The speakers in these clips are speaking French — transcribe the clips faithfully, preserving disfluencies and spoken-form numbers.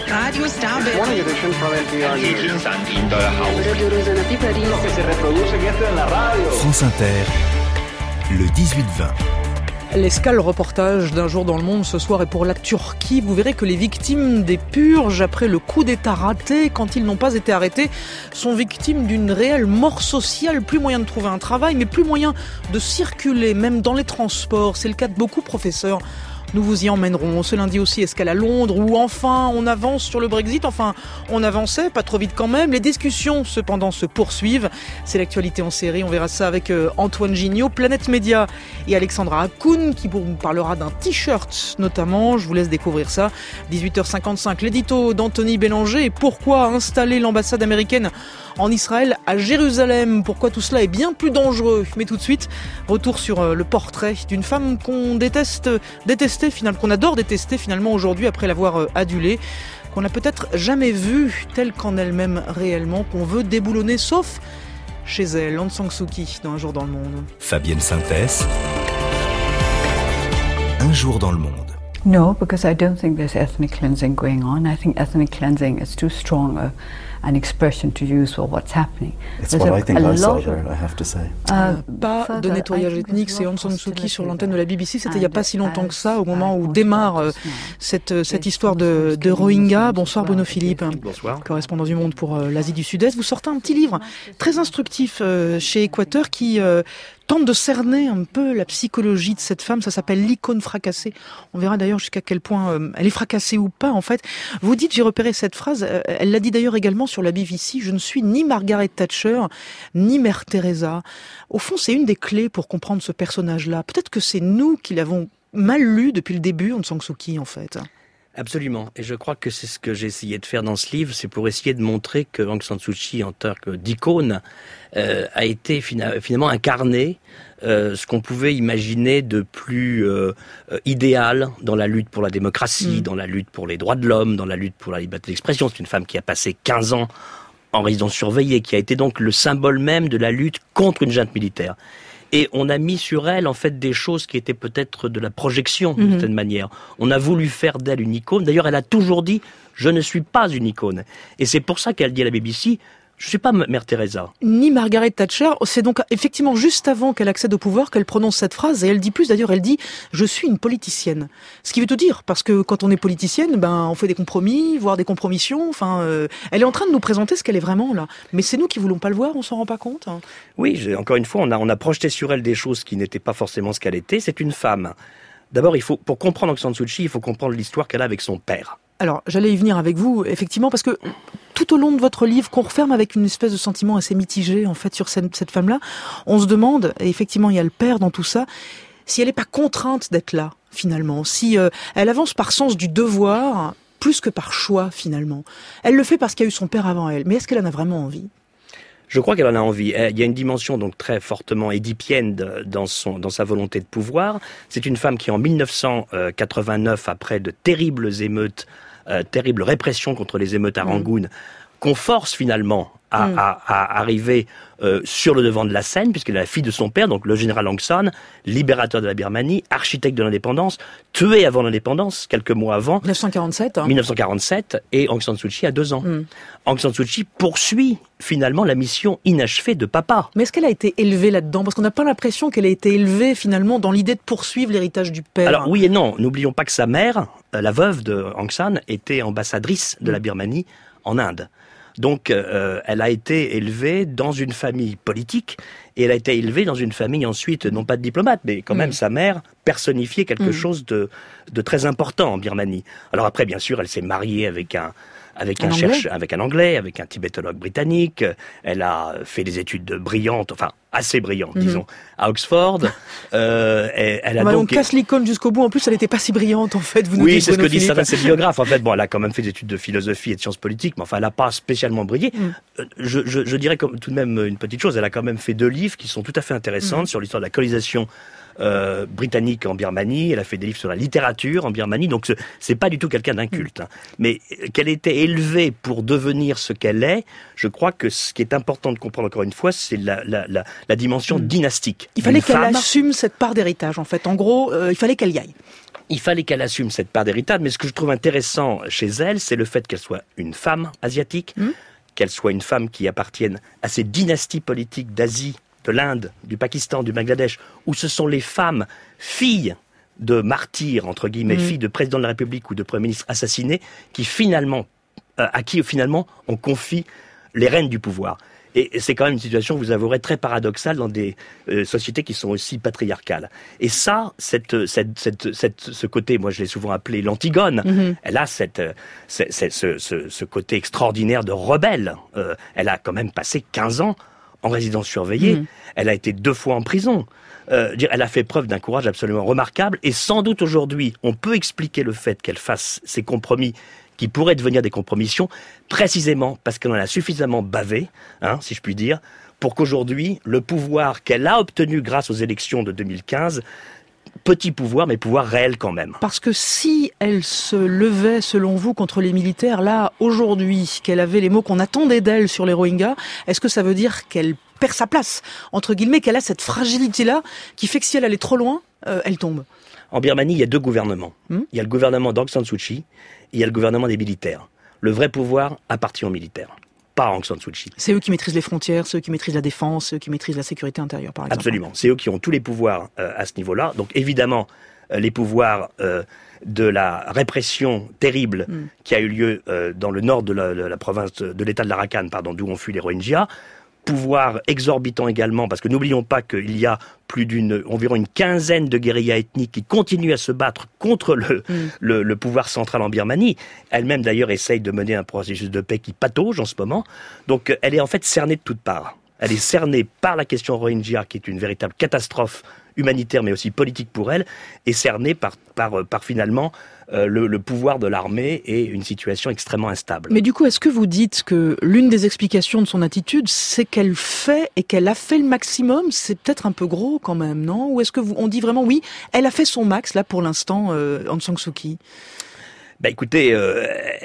Radio Star Morning edition from N P R News. France Inter, le dix-huit vingt. L'escale reportage d'un jour dans le monde ce soir est pour la Turquie. Vous verrez que les victimes des purges après le coup d'État raté, quand ils n'ont pas été arrêtés, sont victimes d'une réelle mort sociale. Plus moyen de trouver un travail, mais plus moyen de circuler, même dans les transports. C'est le cas de beaucoup de professeurs. Nous vous y emmènerons. Ce lundi aussi, escale à Londres, où enfin on avance sur le Brexit. Enfin, on avançait, pas trop vite quand même. Les discussions, cependant, se poursuivent. C'est l'actualité en série. On verra ça avec Antoine Gignot, Planète Média et Alexandra Hakoun, qui vous parlera d'un t-shirt notamment. Je vous laisse découvrir ça. dix-huit heures cinquante-cinq, l'édito d'Anthony Bélanger. Et pourquoi installer l'ambassade américaine en Israël à Jérusalem? Pourquoi tout cela est bien plus dangereux? Mais tout de suite, retour sur le portrait d'une femme qu'on déteste, déteste Finalement, qu'on adore détester finalement aujourd'hui après l'avoir adulée, qu'on n'a peut-être jamais vue telle qu'en elle-même réellement, qu'on veut déboulonner, sauf chez elle, Aung San Suu Kyi, dans Un jour dans le monde. Fabienne Synthès, Un jour dans le monde. No, because I don't think there's ethnic cleansing going on. I think ethnic cleansing is too strong a, an expression to use for what's happening. It's what I think I saw there, I have to say. Uh, pas de nettoyage ethnique, c'est Aung San Suu Kyi sur l'antenne de la B B C. C'était il n'y a pas si longtemps que ça, au moment où démarre euh, cette, cette histoire de, de Rohingya. Bonsoir Bruno Philippe. Bonsoir. Correspondant du Monde pour euh, l'Asie du Sud-Est. Vous sortez un petit livre très instructif euh, chez Équateur qui euh, tente de cerner un peu la psychologie de cette femme. Ça s'appelle L'icône fracassée. On verra d'ailleurs jusqu'à quel point euh, elle est fracassée ou pas, en fait. Vous dites, j'ai repéré cette phrase, euh, elle l'a dit d'ailleurs également sur la B B C, je ne suis ni Margaret Thatcher, ni Mère Teresa. Au fond, c'est une des clés pour comprendre ce personnage-là. Peut-être que c'est nous qui l'avons mal lu depuis le début, Aung San Suu Kyi, en fait. Absolument. Et je crois que c'est ce que j'ai essayé de faire dans ce livre, c'est pour essayer de montrer que Aung San Suu Kyi, en tant que d'icône, euh, a été fina- finalement incarné euh, ce qu'on pouvait imaginer de plus euh, euh, idéal dans la lutte pour la démocratie, mmh. dans la lutte pour les droits de l'homme, dans la lutte pour la liberté d'expression. C'est une femme qui a passé quinze ans en résidence surveillée, qui a été donc le symbole même de la lutte contre une junte militaire. Et on a mis sur elle, en fait, des choses qui étaient peut-être de la projection, d'une mmh. certaine manière. On a voulu faire d'elle une icône. D'ailleurs, elle a toujours dit « je ne suis pas une icône ». Et c'est pour ça qu'elle dit à la B B C « je ne suis pas Mère Teresa ». Ni Margaret Thatcher. C'est donc effectivement juste avant qu'elle accède au pouvoir qu'elle prononce cette phrase. Et elle dit plus, d'ailleurs, elle dit « je suis une politicienne ». Ce qui veut tout dire, parce que quand on est politicienne, ben, on fait des compromis, voire des compromissions. Enfin, euh, elle est en train de nous présenter ce qu'elle est vraiment, là. Mais c'est nous qui voulons pas le voir, on s'en rend pas compte. Hein. Oui, j'ai, encore une fois, on a, on a projeté sur elle des choses qui n'étaient pas forcément ce qu'elle était. C'est une femme. D'abord, il faut, pour comprendre Aung San Suu Kyi, il faut comprendre l'histoire qu'elle a avec son père. Alors, j'allais y venir avec vous, effectivement, parce que tout au long de votre livre, qu'on referme avec une espèce de sentiment assez mitigé, en fait, sur cette, cette femme-là, on se demande, et effectivement, il y a le père dans tout ça, si elle n'est pas contrainte d'être là, finalement, si euh, elle avance par sens du devoir, plus que par choix, finalement. Elle le fait parce qu'il y a eu son père avant elle, mais est-ce qu'elle en a vraiment envie ? Je crois qu'elle en a envie. Il y a une dimension donc très fortement édipienne dans son, dans sa volonté de pouvoir. C'est une femme qui, en dix-neuf cent quatre-vingt-neuf, après de terribles émeutes, euh, terribles répressions contre les émeutes à Rangoon, mmh. qu'on force finalement à, mmh. à, à arriver euh, sur le devant de la scène, puisqu'elle est la fille de son père, donc le général Aung San, libérateur de la Birmanie, architecte de l'indépendance, tué avant l'indépendance, quelques mois avant. dix-neuf cent quarante-sept. Hein. dix-neuf cent quarante-sept, et Aung San Suu Kyi a deux ans. Mmh. Aung San Suu Kyi poursuit finalement la mission inachevée de papa. Mais est-ce qu'elle a été élevée là-dedans ? Parce qu'on n'a pas l'impression qu'elle a été élevée finalement dans l'idée de poursuivre l'héritage du père. Alors oui et non, n'oublions pas que sa mère, la veuve de Aung San, était ambassadrice de la Birmanie en Inde. Donc, euh, elle a été élevée dans une famille politique, et elle a été élevée dans une famille ensuite, non pas de diplomate, mais quand même mmh. sa mère personnifiait quelque mmh. chose de, de très important en Birmanie. Alors après, bien sûr, elle s'est mariée avec un, avec un, un chercheur, avec un Anglais, avec un tibétologue britannique. Elle a fait des études brillantes, enfin assez brillantes, mmh. disons, à Oxford. Euh, et, elle a bah, donc... On casse l'icône jusqu'au bout. En plus, elle n'était pas si brillante, en fait. Vous nous oui, dites, c'est ce que Bruno disent Philippe. certains de ses biographes. En fait, bon, elle a quand même fait des études de philosophie et de sciences politiques, mais enfin, elle n'a pas spécialement brillé. Mmh. Je, je, je dirais comme, tout de même une petite chose. Elle a quand même fait deux livres qui sont tout à fait intéressantes mmh. sur l'histoire de la colonisation Euh, britannique en Birmanie, elle a fait des livres sur la littérature en Birmanie, donc ce, c'est pas du tout quelqu'un d'inculte. Hein. Mais qu'elle était élevée pour devenir ce qu'elle est, je crois que ce qui est important de comprendre encore une fois, c'est la, la, la, la dimension mmh. dynastique. Il fallait qu'elle femme. assume cette part d'héritage, en fait. En gros, euh, il fallait qu'elle y aille. il fallait qu'elle assume cette part d'héritage, mais ce que je trouve intéressant chez elle, c'est le fait qu'elle soit une femme asiatique, mmh. qu'elle soit une femme qui appartienne à ces dynasties politiques d'Asie, de l'Inde, du Pakistan, du Bangladesh, où ce sont les femmes, filles de martyrs, entre guillemets, mmh. filles de président de la République ou de Premier ministre assassinés, qui finalement, euh, à qui finalement on confie les rênes du pouvoir. Et c'est quand même une situation, vous avouerez, très paradoxale dans des euh, sociétés qui sont aussi patriarcales. Et ça, cette, cette, cette, cette, ce côté, moi je l'ai souvent appelé l'Antigone, mm-hmm. elle a cette, cette, cette, ce, ce, ce côté extraordinaire de rebelle. Euh, elle a quand même passé quinze ans en résidence surveillée. Mm-hmm. Elle a été deux fois en prison. Euh, dire, elle a fait preuve d'un courage absolument remarquable. Et sans doute aujourd'hui, on peut expliquer le fait qu'elle fasse ces compromis qui pourraient devenir des compromissions, précisément parce qu'elle en a suffisamment bavé, hein, si je puis dire, pour qu'aujourd'hui, le pouvoir qu'elle a obtenu grâce aux élections de deux mille quinze, petit pouvoir, mais pouvoir réel quand même. Parce que si elle se levait, selon vous, contre les militaires, là, aujourd'hui, qu'elle avait les mots qu'on attendait d'elle sur les Rohingyas, est-ce que ça veut dire qu'elle perd sa place, entre guillemets, qu'elle a cette fragilité-là, qui fait que si elle allait trop loin, euh, elle tombe? En Birmanie, il y a deux gouvernements. Hmm? Il y a le gouvernement d'Aung San Suu Kyi, et il y a le gouvernement des militaires. Le vrai pouvoir appartient aux militaires, pas à Aung San Suu Kyi. C'est eux qui maîtrisent les frontières, c'est eux qui maîtrisent la défense, c'est eux qui maîtrisent la sécurité intérieure, par exemple. Absolument. C'est eux qui ont tous les pouvoirs euh, à ce niveau-là. Donc évidemment, euh, les pouvoirs euh, de la répression terrible mm. qui a eu lieu euh, dans le nord de la, de la province de, de l'État de l'Arakan, pardon, d'où ont fui les Rohingyas. Pouvoir exorbitant également, parce que n'oublions pas qu'il y a plus d'une, environ une quinzaine de guérillas ethniques qui continuent à se battre contre le, mm. le, le pouvoir central en Birmanie. Elle-même d'ailleurs essaye de mener un processus de paix qui patauge en ce moment. Donc elle est en fait cernée de toutes parts. Elle est cernée par la question Rohingya, qui est une véritable catastrophe humanitaire, mais aussi politique pour elle, et cernée par, par, par finalement euh, le, le pouvoir de l'armée et une situation extrêmement instable. Mais du coup, est-ce que vous dites que l'une des explications de son attitude, c'est qu'elle fait et qu'elle a fait le maximum? C'est peut-être un peu gros quand même, non? Ou est-ce que vous, on dit vraiment oui, elle a fait son max là pour l'instant, euh, Aung San Suu Kyi? Bah écoutez, euh,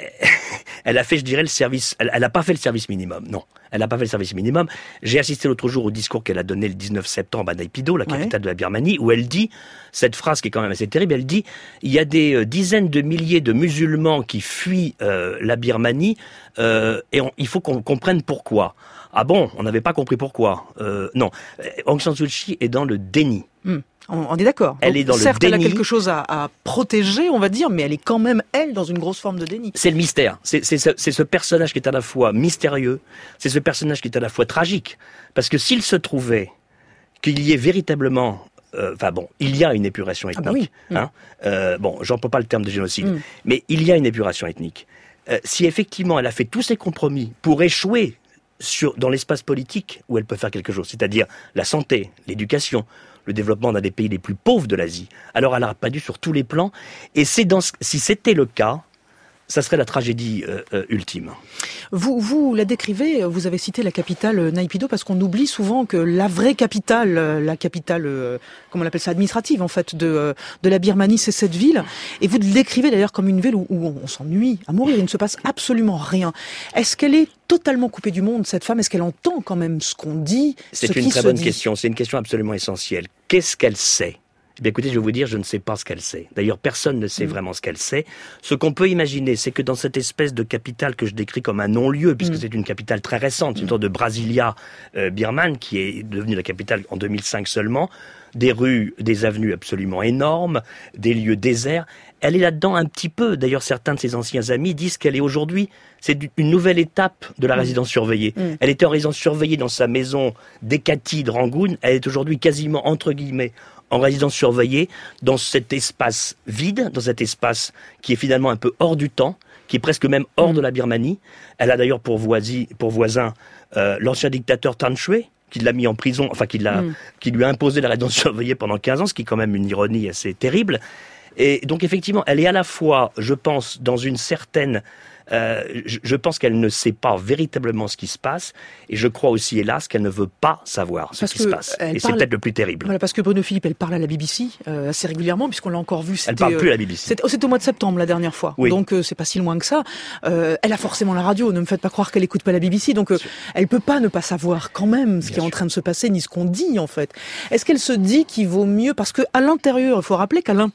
elle a fait, je dirais, le service. Elle n'a pas fait le service minimum, non. Elle n'a pas fait le service minimum. J'ai assisté l'autre jour au discours qu'elle a donné le dix-neuf septembre à Naypyidaw, la capitale ouais. de la Birmanie, où elle dit, cette phrase qui est quand même assez terrible, elle dit, il y a des euh, dizaines de milliers de musulmans qui fuient euh, la Birmanie, euh, et on, il faut qu'on comprenne pourquoi. Ah bon, on n'avait pas compris pourquoi. Euh, non, Aung San Suu Kyi est dans le déni. Mmh. On est d'accord. Elle Donc, est dans certes, le déni. Elle a quelque chose à, à protéger, on va dire, mais elle est quand même, elle, dans une grosse forme de déni. C'est le mystère. C'est, c'est, ce, c'est ce personnage qui est à la fois mystérieux, c'est ce personnage qui est à la fois tragique. Parce que s'il se trouvait qu'il y ait véritablement... Enfin euh, bon, il y a une épuration ethnique. Ah bah oui. Hein euh, bon, j'emploie pas le terme de génocide, mm. mais il y a une épuration ethnique. Euh, si effectivement elle a fait tous ses compromis pour échouer sur, dans l'espace politique où elle peut faire quelque chose, c'est-à-dire la santé, l'éducation, le développement d'un des pays les plus pauvres de l'Asie, alors elle n'aurait pas dû sur tous les plans. Et c'est dans ce, si c'était le cas, ça serait la tragédie euh, euh, ultime. Vous, vous la décrivez, vous avez cité la capitale euh, Naypyidaw, parce qu'on oublie souvent que la vraie capitale, euh, la capitale, euh, comment on appelle ça, administrative en fait, de, euh, de la Birmanie, c'est cette ville. Et vous le décrivez d'ailleurs comme une ville où, où on, on s'ennuie à mourir, il ne se passe absolument rien. Est-ce qu'elle est totalement coupée du monde, cette femme? Est-ce qu'elle entend quand même ce qu'on dit, C'est ce une qui très se bonne dit question, c'est une question absolument essentielle. Qu'est-ce qu'elle sait? Eh bien, écoutez, je vais vous dire, je ne sais pas ce qu'elle sait. D'ailleurs, personne ne sait mmh. vraiment ce qu'elle sait. Ce qu'on peut imaginer, c'est que dans cette espèce de capitale que je décris comme un non-lieu, puisque mmh. c'est une capitale très récente, une sorte de Brasilia euh, birmane, qui est devenue la capitale en deux mille cinq seulement, des rues, des avenues absolument énormes, des lieux déserts. Elle est là-dedans un petit peu. D'ailleurs, certains de ses anciens amis disent qu'elle est aujourd'hui, c'est une nouvelle étape de la mmh. résidence surveillée. Mmh. Elle était en résidence surveillée dans sa maison d'Ekati de Rangoon. Elle est aujourd'hui quasiment, entre guillemets, en résidence surveillée, dans cet espace vide, dans cet espace qui est finalement un peu hors du temps, qui est presque même hors mmh. de la Birmanie. Elle a d'ailleurs pour, voisi, pour voisin euh, l'ancien dictateur Than Shwe, qui l'a mis en prison, enfin qui, l'a, mmh. qui lui a imposé la résidence surveillée pendant quinze ans, ce qui est quand même une ironie assez terrible. Et donc effectivement, elle est à la fois, je pense, dans une certaine... Euh, je, je pense qu'elle ne sait pas véritablement ce qui se passe, et je crois aussi, hélas, qu'elle ne veut pas savoir ce parce qui se passe. Et parle... c'est peut-être le plus terrible. Voilà, parce que Bruno Philippe, elle parle à la B B C euh, assez régulièrement, puisqu'on l'a encore vu. C'était, elle parle plus à la B B C. C'était, oh, c'était au mois de septembre la dernière fois, oui. donc euh, c'est pas si loin que ça. Euh, elle a forcément la radio. Ne me faites pas croire qu'elle écoute pas la B B C. Donc euh, elle peut pas ne pas savoir quand même ce Bien qui est sûr. en train de se passer, ni ce qu'on dit en fait. Est-ce qu'elle se dit qu'il vaut mieux, parce que à l'intérieur, il faut rappeler qu'à l'intérieur de la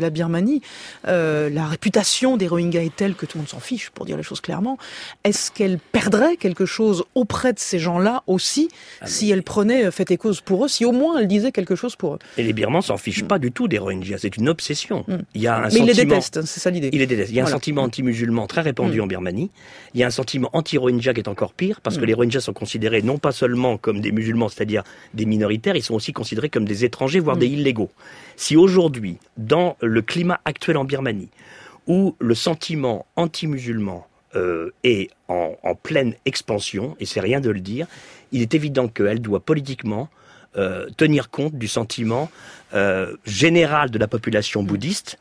la Birmanie, euh, la réputation des Rohingyas est telle que tout le monde s'en fiche, pour dire les choses clairement. Est-ce qu'elle perdrait quelque chose auprès de ces gens-là aussi, ah si mais... elle prenait fait et cause pour eux, si au moins elle disait quelque chose pour eux? Et les Birmans s'en fichent mm. pas du tout des Rohingyas, c'est une obsession. Mm. Il y a un mais sentiment... ils les détestent, c'est ça l'idée. Ils les détestent. Il y a voilà. un sentiment anti-musulman très répandu mm. en Birmanie. Il y a un sentiment anti-Rohingya qui est encore pire, parce mm. que les Rohingyas sont considérés non pas seulement comme des musulmans, c'est-à-dire des minoritaires, ils sont aussi considérés comme des étrangers, voire mmh. des illégaux. Si aujourd'hui, dans le climat actuel en Birmanie, où le sentiment anti-musulman euh, est en, en pleine expansion, et c'est rien de le dire, il est évident qu'elle doit politiquement euh, tenir compte du sentiment euh, général de la population bouddhiste,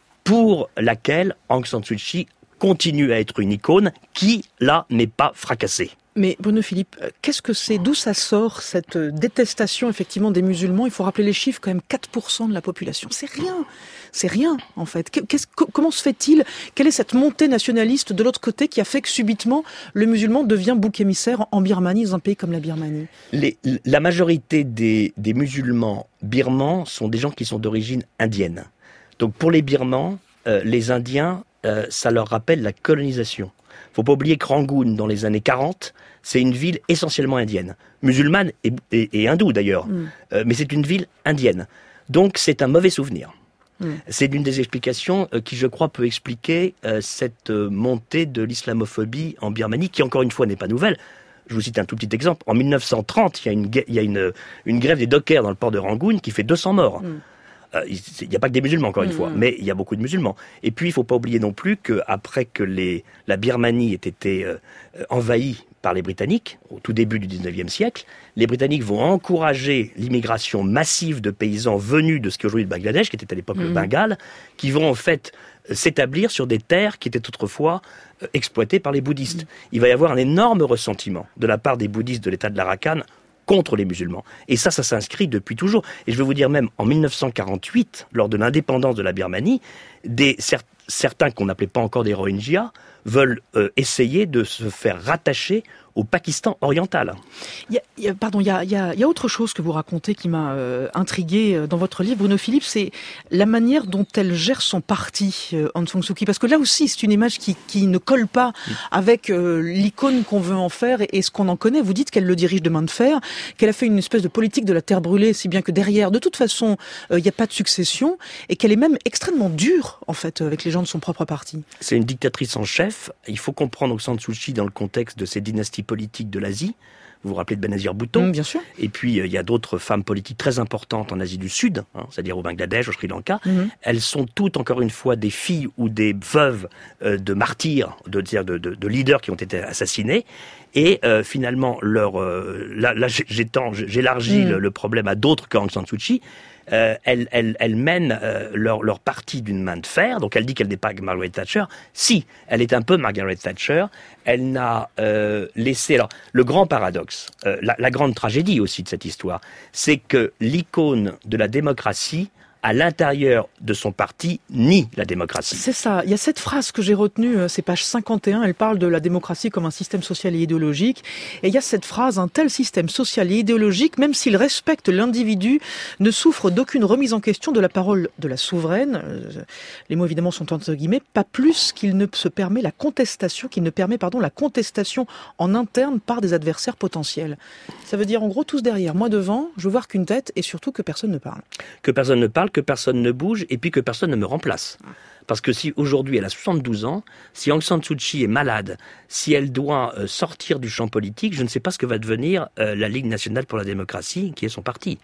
pour laquelle Aung San Suu Kyi continue à être une icône qui, là, n'est pas fracassée. Mais Bruno Philippe, qu'est-ce que c'est, d'où ça sort cette détestation effectivement des musulmans? Il faut rappeler les chiffres, quand même quatre pour cent de la population, c'est rien, c'est rien en fait. Qu'est-ce, comment se fait-il? Quelle est cette montée nationaliste de l'autre côté qui a fait que subitement le musulman devient bouc émissaire en Birmanie, dans un pays comme la Birmanie? Les, La majorité des, des musulmans birmans sont des gens qui sont d'origine indienne. Donc pour les Birmans, euh, les Indiens, euh, ça leur rappelle la colonisation. Faut pas oublier que Rangoon, dans les années quarante, c'est une ville essentiellement indienne, musulmane et, et, et hindoue d'ailleurs, mm. euh, mais c'est une ville indienne. Donc c'est un mauvais souvenir. Mm. C'est l'une des explications euh, qui, je crois, peut expliquer euh, cette euh, montée de l'islamophobie en Birmanie, qui encore une fois n'est pas nouvelle. Je vous cite un tout petit exemple. En mille neuf cent trente, il y a une, il y a une, une grève des dockers dans le port de Rangoon qui fait deux cents morts. Mm. Euh, il n'y a pas que des musulmans, encore une mmh. fois, mais il y a beaucoup de musulmans. Et puis, il ne faut pas oublier non plus qu'après que les, la Birmanie ait été euh, envahie par les Britanniques, au tout début du dix-neuvième siècle, les Britanniques vont encourager l'immigration massive de paysans venus de ce qui est aujourd'hui le Bangladesh, qui était à l'époque mmh. le Bengale, qui vont en fait s'établir sur des terres qui étaient autrefois euh, exploitées par les bouddhistes. Mmh. Il va y avoir un énorme ressentiment de la part des bouddhistes de l'État de l'Arakan contre les musulmans. Et ça, ça s'inscrit depuis toujours. Et je vais vous dire même, en mille neuf cent quarante-huit, lors de l'indépendance de la Birmanie, des, cer- certains qu'on n'appelait pas encore des Rohingyas veulent euh, essayer de se faire rattacher au Pakistan oriental. Il y a, il y a, pardon, il y a, il y a, il y a autre chose que vous racontez qui m'a euh, intrigué dans votre livre, Bruno Philippe, c'est la manière dont elle gère son parti, euh, Aung San Suu Kyi. Parce que là aussi, c'est une image qui, qui ne colle pas oui. avec euh, l'icône qu'on veut en faire et, et ce qu'on en connaît. Vous dites qu'elle le dirige de main de fer, qu'elle a fait une espèce de politique de la terre brûlée, si bien que derrière, de toute façon, euh, il n'y a pas de succession et qu'elle est même extrêmement dure, en fait, avec les gens de son propre parti. C'est une dictatrice en chef. Il faut comprendre Aung San Suu Kyi dans le contexte de ces dynasties politique de l'Asie. Vous vous rappelez de Benazir Bhutto? Mmh, bien sûr. Et puis, il euh, y a d'autres femmes politiques très importantes en Asie du Sud, hein, c'est-à-dire au Bangladesh, au Sri Lanka. Mmh. Elles sont toutes, encore une fois, des filles ou des veuves euh, de martyrs, de, de, de, de leaders qui ont été assassinés. Et euh, finalement, leur, euh, là, là j'étends, j'élargis mmh. le, le problème à d'autres qu'Aung San Suu Kyi. Euh, elles, elles, elles mènent euh, leur, leur parti d'une main de fer. Donc elle dit qu'elle n'est pas Margaret Thatcher. Si, elle est un peu Margaret Thatcher. Elle n'a euh, laissé... Alors, le grand paradoxe, euh, la, la grande tragédie aussi de cette histoire, c'est que l'icône de la démocratie, à l'intérieur de son parti, nie la démocratie. C'est ça. Il y a cette phrase que j'ai retenue, c'est page cinquante et un, elle parle de la démocratie comme un système social et idéologique. Et il y a cette phrase, un tel système social et idéologique, même s'il respecte l'individu, ne souffre d'aucune remise en question de la parole de la souveraine. Les mots évidemment sont entre guillemets, pas plus qu'il ne se permet la contestation, qu'il ne permet, pardon, la contestation en interne par des adversaires potentiels. Ça veut dire en gros tous derrière, moi devant, je veux voir qu'une tête et surtout que personne ne parle. Que personne ne parle, que personne ne bouge et puis que personne ne me remplace. Parce que si aujourd'hui elle a soixante-douze ans, si Aung San Suu Kyi est malade, si elle doit euh, sortir du champ politique, je ne sais pas ce que va devenir euh, la Ligue nationale pour la démocratie, qui est son parti.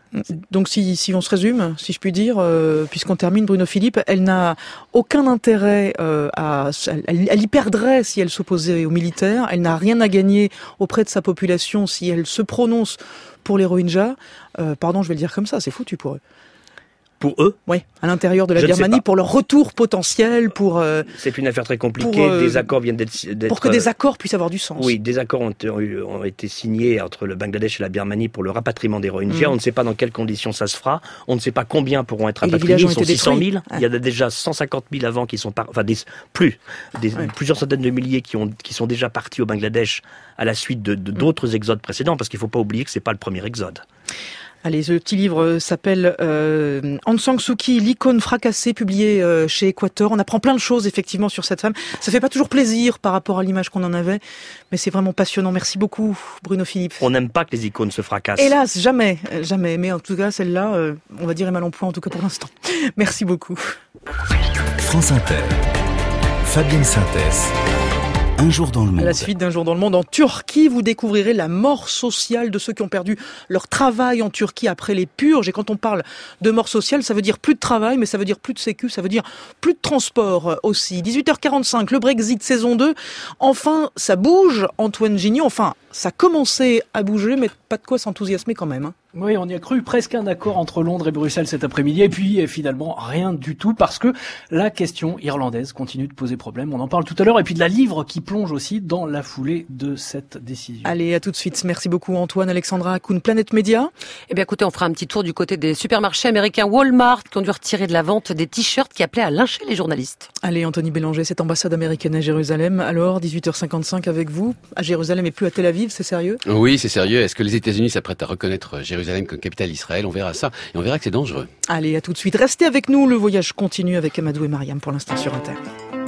Donc si, si on se résume, si je puis dire, euh, puisqu'on termine, Bruno Philippe, elle n'a aucun intérêt euh, à... Elle, elle y perdrait si elle s'opposait aux militaires, elle n'a rien à gagner auprès de sa population si elle se prononce pour les Rohingyas. Euh, pardon, je vais le dire comme ça, c'est foutu pour eux. Pour eux? Oui, à l'intérieur de la je Birmanie, pour leur retour potentiel, pour... Euh, c'est une affaire très compliquée, euh, des accords viennent d'être, d'être... Pour que des accords puissent avoir du sens. Oui, des accords ont, ont été signés entre le Bangladesh et la Birmanie pour le rapatriement des Rohingyas. Mmh. On ne sait pas dans quelles conditions ça se fera. On ne sait pas combien pourront être rapatriés. Ils sont six cent mille. Ah. Il y en a déjà cent cinquante mille avant qui sont... Par... Enfin, des... plus. Des... Ouais. Plusieurs centaines de milliers qui, ont... qui sont déjà partis au Bangladesh à la suite de, de, d'autres mmh. exodes précédents, parce qu'il ne faut pas oublier que ce n'est pas le premier exode. Allez, ce petit livre s'appelle euh, Aung San Suu Kyi, l'icône fracassée, publié euh, chez Équateur. On apprend plein de choses effectivement sur cette femme. Ça fait pas toujours plaisir par rapport à l'image qu'on en avait, mais c'est vraiment passionnant. Merci beaucoup, Bruno Philippe. On n'aime pas que les icônes se fracassent. Hélas, jamais, jamais. Mais en tout cas, celle-là, euh, on va dire est mal en point, en tout cas pour l'instant. Merci beaucoup. France Inter, Fabienne Synthèse. Un jour dans le monde. À la suite d'un jour dans le monde, en Turquie, vous découvrirez la mort sociale de ceux qui ont perdu leur travail en Turquie après les purges. Et quand on parle de mort sociale, ça veut dire plus de travail, mais ça veut dire plus de sécu, ça veut dire plus de transport aussi. dix-huit heures quarante-cinq, le Brexit saison deux. Enfin, ça bouge, Antoine Gignon. Enfin, ça commençait à bouger, mais pas de quoi s'enthousiasmer quand même. Hein. Oui, on y a cru, presque un accord entre Londres et Bruxelles cet après-midi, et puis finalement rien du tout, parce que la question irlandaise continue de poser problème. On en parle tout à l'heure, et puis de la livre qui plonge aussi dans la foulée de cette décision. Allez, à tout de suite. Merci beaucoup Antoine, Alexandra Hakoun, Planète Média. Eh bien écoutez, on fera un petit tour du côté des supermarchés américains Walmart qui ont dû retirer de la vente des t-shirts qui appelaient à lyncher les journalistes. Allez, Anthony Bélanger, cette ambassade américaine à Jérusalem. Alors, dix-huit heures cinquante-cinq avec vous, à Jérusalem et plus à Tel Aviv, c'est sérieux ? Oui, c'est sérieux. Est-ce que les États-Unis s'apprêtent à reconnaître Jérusalem comme capitale d'Israël ? On verra ça et on verra que c'est dangereux. Allez, à tout de suite. Restez avec nous. Le voyage continue avec Amadou et Mariam pour l'instant sur Inter.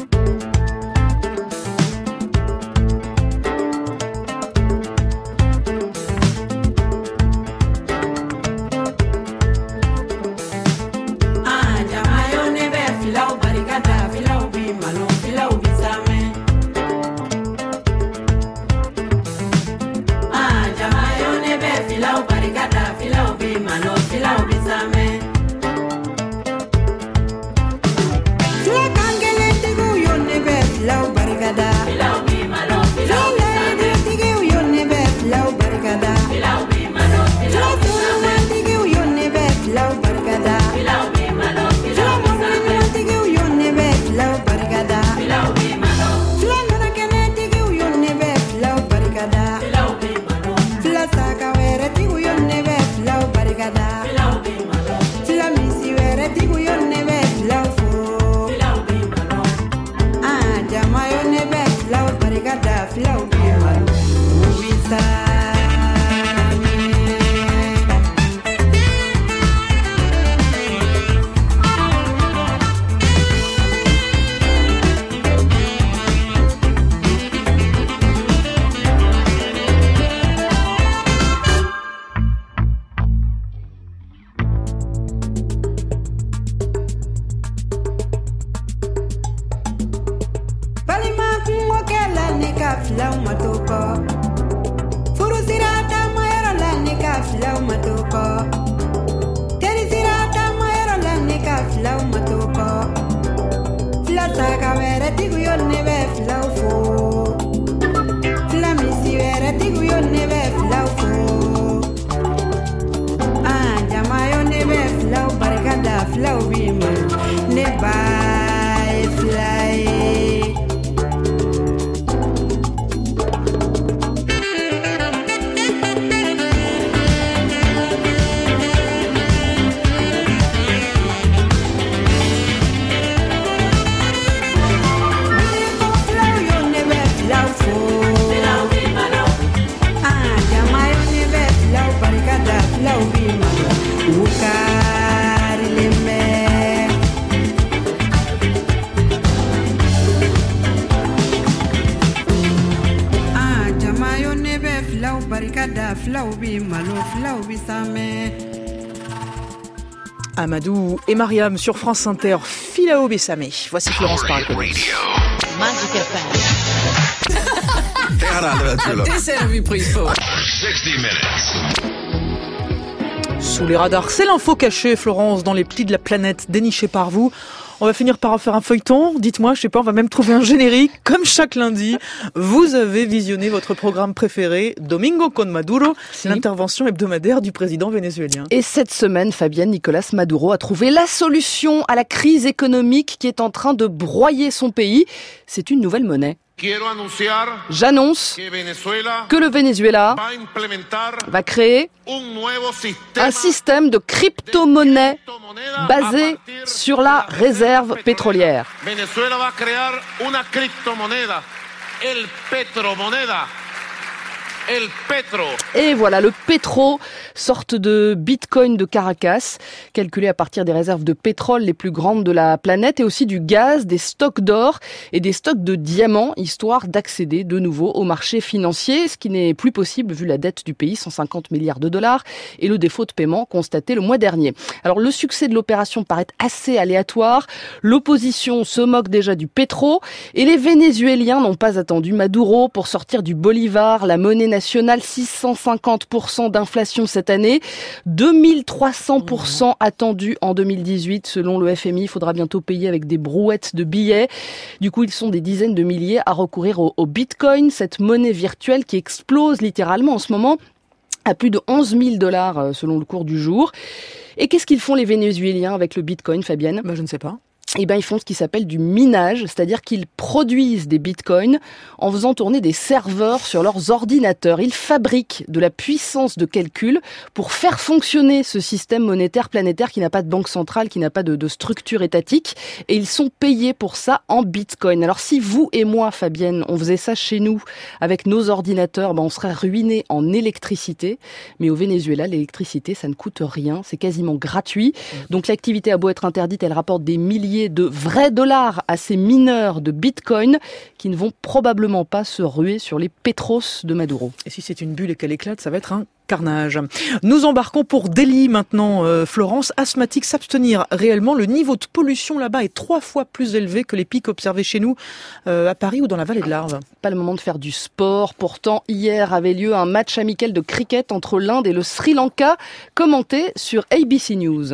Amadou et Mariam sur France Inter, Filao Bessamé. Voici Florence Parle. Sous les radars, c'est l'info cachée, Florence, dans les plis de la planète, dénichée par vous. On va finir par en faire un feuilleton. Dites-moi, je sais pas, on va même trouver un générique. Comme chaque lundi, vous avez visionné votre programme préféré, Domingo con Maduro, si. L'intervention hebdomadaire du président vénézuélien. Et cette semaine, Fabienne, Nicolas Maduro a trouvé la solution à la crise économique qui est en train de broyer son pays. C'est une nouvelle monnaie. J'annonce que le Venezuela va créer un système de crypto-monnaie basé sur la réserve pétrolière. Et voilà, le Petro, sorte de bitcoin de Caracas, calculé à partir des réserves de pétrole les plus grandes de la planète et aussi du gaz, des stocks d'or et des stocks de diamants, histoire d'accéder de nouveau au marché financier, ce qui n'est plus possible vu la dette du pays, cent cinquante milliards de dollars, et le défaut de paiement constaté le mois dernier. Alors le succès de l'opération paraît assez aléatoire, l'opposition se moque déjà du Petro, et les Vénézuéliens n'ont pas attendu Maduro pour sortir du Bolivar, la monnaie nationale, six cent cinquante pour cent d'inflation cette année, deux mille trois cents pour cent attendu en deux mille dix-huit selon le F M I. Il faudra bientôt payer avec des brouettes de billets. Du coup, ils sont des dizaines de milliers à recourir au, au Bitcoin, cette monnaie virtuelle qui explose littéralement en ce moment à plus de onze mille dollars selon le cours du jour. Et qu'est-ce qu'ils font les Vénézuéliens avec le Bitcoin, Fabienne ? Bah, je ne sais pas. Eh ben, ils font ce qui s'appelle du minage, c'est-à-dire qu'ils produisent des bitcoins en faisant tourner des serveurs sur leurs ordinateurs. Ils fabriquent de la puissance de calcul pour faire fonctionner ce système monétaire planétaire qui n'a pas de banque centrale, qui n'a pas de, de structure étatique, et ils sont payés pour ça en bitcoin. Alors si vous et moi, Fabienne, on faisait ça chez nous avec nos ordinateurs, ben on serait ruinés en électricité, mais au Venezuela, l'électricité, ça ne coûte rien, c'est quasiment gratuit. Donc l'activité a beau être interdite, elle rapporte des milliers de vrais dollars à ces mineurs de bitcoin qui ne vont probablement pas se ruer sur les pétros de Maduro. Et si c'est une bulle et qu'elle éclate, ça va être un carnage. Nous embarquons pour Delhi maintenant, euh, Florence. Asthmatique, s'abstenir réellement. Le niveau de pollution là-bas est trois fois plus élevé que les pics observés chez nous euh, à Paris ou dans la vallée de l'Arve. Pas le moment de faire du sport. Pourtant, hier avait lieu un match amical de cricket entre l'Inde et le Sri Lanka, commenté sur A B C News.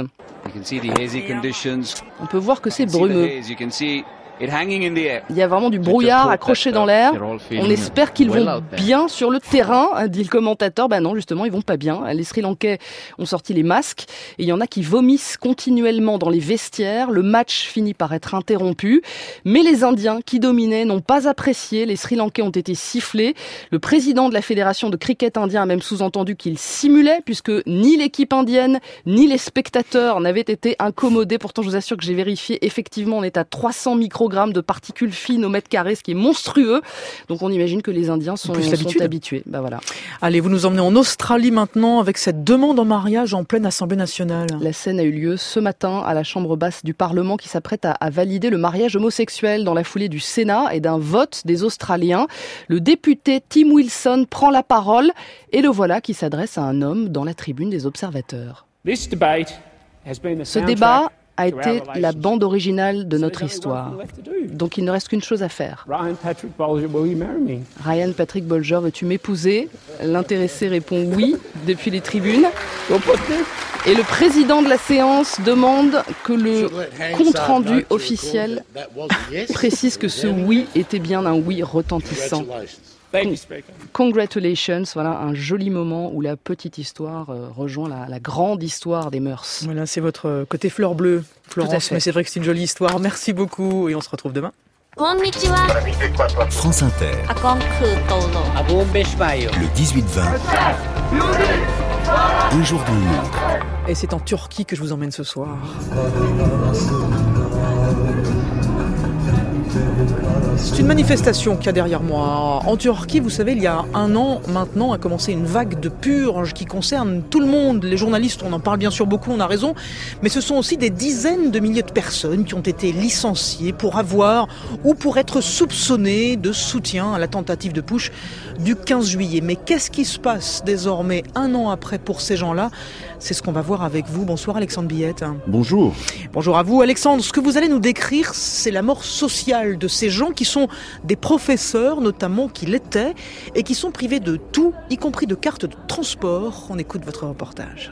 On peut voir que c'est brumeux. Il y a vraiment du brouillard accroché dans l'air. On espère qu'ils vont bien sur le terrain, dit le commentateur. Ben non, justement, ils vont pas bien. Les Sri Lankais ont sorti les masques et il y en a qui vomissent continuellement dans les vestiaires. Le match finit par être interrompu. Mais les Indiens qui dominaient n'ont pas apprécié. Les Sri Lankais ont été sifflés. Le président de la fédération de cricket indien a même sous-entendu qu'il simulait puisque ni l'équipe indienne ni les spectateurs n'avaient été incommodés. Pourtant, je vous assure que j'ai vérifié. Effectivement, on est à trois cents microgrammes de particules fines au mètre carré, ce qui est monstrueux. Donc on imagine que les Indiens sont, sont habitués. Bah voilà. Allez, vous nous emmenez en Australie maintenant avec cette demande en mariage en pleine Assemblée nationale. La scène a eu lieu ce matin à la Chambre basse du Parlement qui s'apprête à, à valider le mariage homosexuel dans la foulée du Sénat et d'un vote des Australiens. Le député Tim Wilson prend la parole et le voilà qui s'adresse à un homme dans la tribune des observateurs. Ce débat a été la bande originale de notre histoire. Donc il ne reste qu'une chose à faire. Ryan Patrick Bolger, veux-tu m'épouser ? L'intéressé répond oui depuis les tribunes. Et le président de la séance demande que le compte-rendu officiel précise que ce oui était bien un oui retentissant. Congratulations, voilà un joli moment où la petite histoire euh, rejoint la, la grande histoire des mœurs. Voilà, c'est votre côté fleur bleue, Florence, mais c'est vrai que c'est une jolie histoire. Merci beaucoup et on se retrouve demain. France Inter. Le dix-huit vingt. Un jour dans le monde. Et c'est en Turquie que je vous emmène ce soir. C'est une manifestation qu'il y a derrière moi. En Turquie, vous savez, il y a un an maintenant a commencé une vague de purge qui concerne tout le monde. Les journalistes, on en parle bien sûr beaucoup, on a raison. Mais ce sont aussi des dizaines de milliers de personnes qui ont été licenciées pour avoir ou pour être soupçonnées de soutien à la tentative de putsch du quinze juillet. Mais qu'est-ce qui se passe désormais un an après pour ces gens-là ? C'est ce qu'on va voir avec vous. Bonsoir Alexandre Billette. Bonjour. Bonjour à vous Alexandre. Ce que vous allez nous décrire, c'est la mort sociale de ces gens qui sont des professeurs notamment, qui l'étaient, et qui sont privés de tout, y compris de cartes de transport. On écoute votre reportage.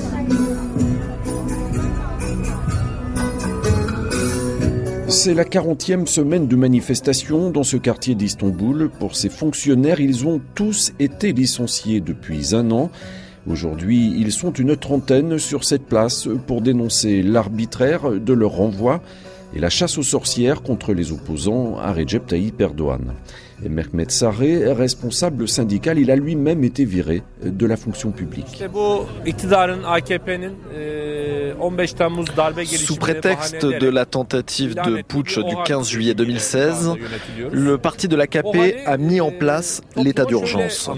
C'est la quarantième semaine de manifestation dans ce quartier d'Istanbul. Pour ces fonctionnaires, ils ont tous été licenciés depuis un an. Aujourd'hui, ils sont une trentaine sur cette place pour dénoncer l'arbitraire de leur renvoi et la chasse aux sorcières contre les opposants à Recep Tayyip Erdogan. Et Mehmet Sarré, responsable syndical, il a lui-même été viré de la fonction publique. Sous prétexte de la tentative de putsch du quinze juillet deux mille seize, le parti de l'A K P a mis en place l'état d'urgence.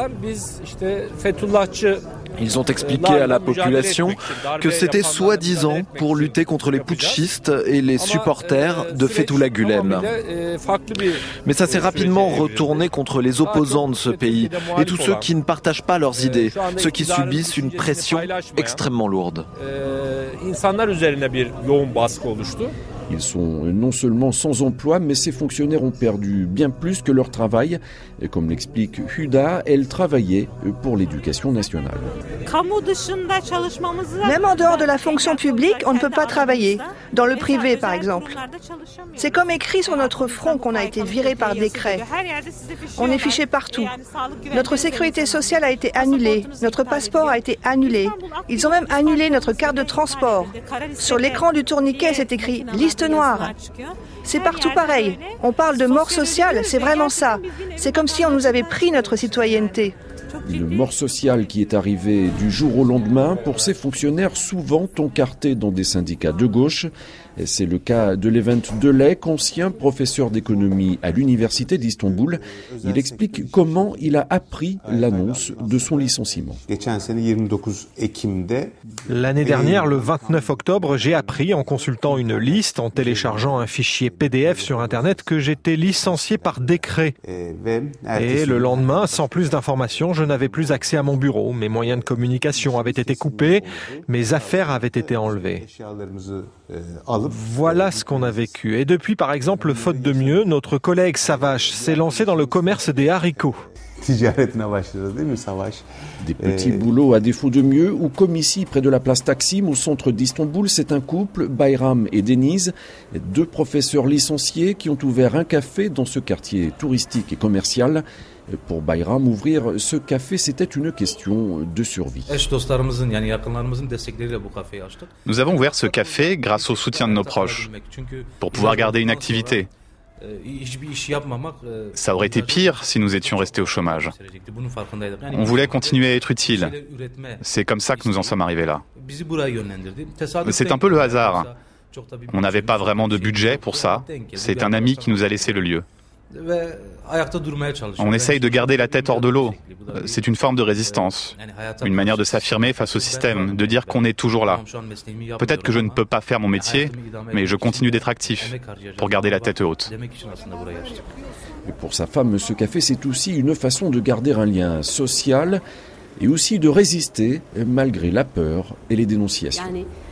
Ils ont expliqué à la population que c'était soi-disant pour lutter contre les putschistes et les supporters de Fethullah Gülen. Mais ça s'est rapidement retourné contre les opposants de ce pays et tous ceux qui ne partagent pas leurs idées, ceux qui subissent une pression extrêmement lourde. Ils sont non seulement sans emploi, mais ces fonctionnaires ont perdu bien plus que leur travail. Et comme l'explique Huda, elle travaillait pour l'éducation nationale. Même en dehors de la fonction publique, on ne peut pas travailler. Dans le privé, par exemple. C'est comme écrit sur notre front qu'on a été viré par décret. On est fiché partout. Notre sécurité sociale a été annulée. Notre passeport a été annulé. Ils ont même annulé notre carte de transport. Sur l'écran du tourniquet, c'est écrit « liste noire ». C'est partout pareil. On parle de mort sociale, c'est vraiment ça. C'est comme si on nous avait pris notre citoyenneté. Une mort sociale qui est arrivée du jour au lendemain pour ces fonctionnaires souvent encartés dans des syndicats de gauche. C'est le cas de Levent Delek, ancien professeur d'économie à l'université d'Istanbul. Il explique comment il a appris l'annonce de son licenciement. L'année dernière, le vingt-neuf octobre, j'ai appris en consultant une liste, en téléchargeant un fichier P D F sur Internet, que j'étais licencié par décret. Et le lendemain, sans plus d'informations, je n'avais plus accès à mon bureau. Mes moyens de communication avaient été coupés, mes affaires avaient été enlevées. Voilà ce qu'on a vécu. Et depuis, par exemple, faute de mieux, notre collègue Savaş s'est lancé dans le commerce des haricots. Des petits boulots à défaut de mieux, ou comme ici, près de la place Taksim, au centre d'Istanbul, c'est un couple, Bayram et Deniz, deux professeurs licenciés qui ont ouvert un café dans ce quartier touristique et commercial. Pour Bayram, ouvrir ce café, c'était une question de survie. Nous avons ouvert ce café grâce au soutien de nos proches, pour pouvoir garder une activité. Ça aurait été pire si nous étions restés au chômage. On voulait continuer à être utile. C'est comme ça que nous en sommes arrivés là. C'est un peu le hasard. On n'avait pas vraiment de budget pour ça. C'est un ami qui nous a laissé le lieu. On essaye de garder la tête hors de l'eau. C'est une forme de résistance, une manière de s'affirmer face au système, de dire qu'on est toujours là. Peut-être que je ne peux pas faire mon métier, mais je continue d'être actif pour garder la tête haute. Et pour sa femme, ce café, c'est aussi une façon de garder un lien social et aussi de résister malgré la peur et les dénonciations.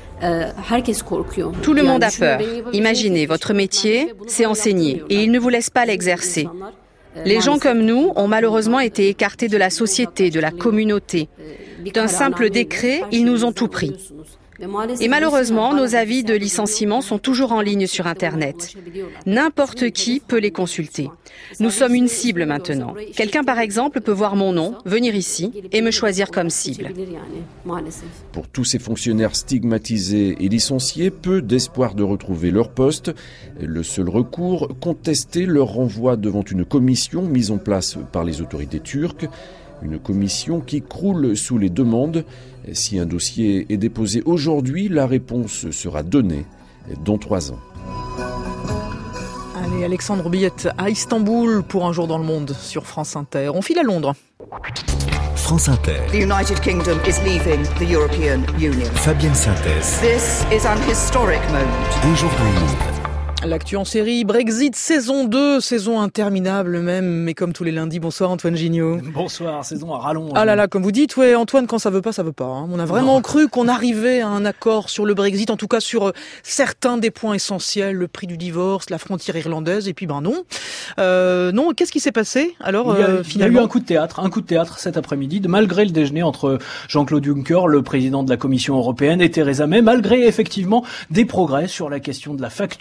Tout le monde a peur. Imaginez, votre métier, c'est enseigner, et il ne vous laisse pas l'exercer. Les gens comme nous ont malheureusement été écartés de la société, de la communauté. D'un simple décret, ils nous ont tout pris. Et malheureusement, nos avis de licenciement sont toujours en ligne sur Internet. N'importe qui peut les consulter. Nous sommes une cible maintenant. Quelqu'un, par exemple, peut voir mon nom, venir ici et me choisir comme cible. Pour tous ces fonctionnaires stigmatisés et licenciés, peu d'espoir de retrouver leur poste. Le seul recours, contester leur renvoi devant une commission mise en place par les autorités turques. Une commission qui croule sous les demandes. Si un dossier est déposé aujourd'hui, la réponse sera donnée dans trois ans. Allez, Alexandre Billette à Istanbul pour Un jour dans le monde sur France Inter. On file à Londres. France Inter. The United Kingdom is leaving the European Union. Fabienne Synthèse. This is an historic moment. Un jour dans le monde. L'actu en série, Brexit saison deux, saison interminable même, mais comme tous les lundis. Bonsoir Antoine Gignot. Bonsoir, saison à rallonge. Ah là là, comme vous dites, ouais, Antoine, quand ça veut pas, ça veut pas. Hein. On a vraiment non. cru qu'on arrivait à un accord sur le Brexit, en tout cas sur euh, certains des points essentiels, le prix du divorce, la frontière irlandaise, et puis ben non. Euh, non, qu'est-ce qui s'est passé alors il y a, euh, finalement? Il y a eu un coup de théâtre, un coup de théâtre cet après-midi, malgré le déjeuner entre Jean-Claude Juncker, le président de la Commission européenne, et Theresa May, malgré effectivement des progrès sur la question de la facture du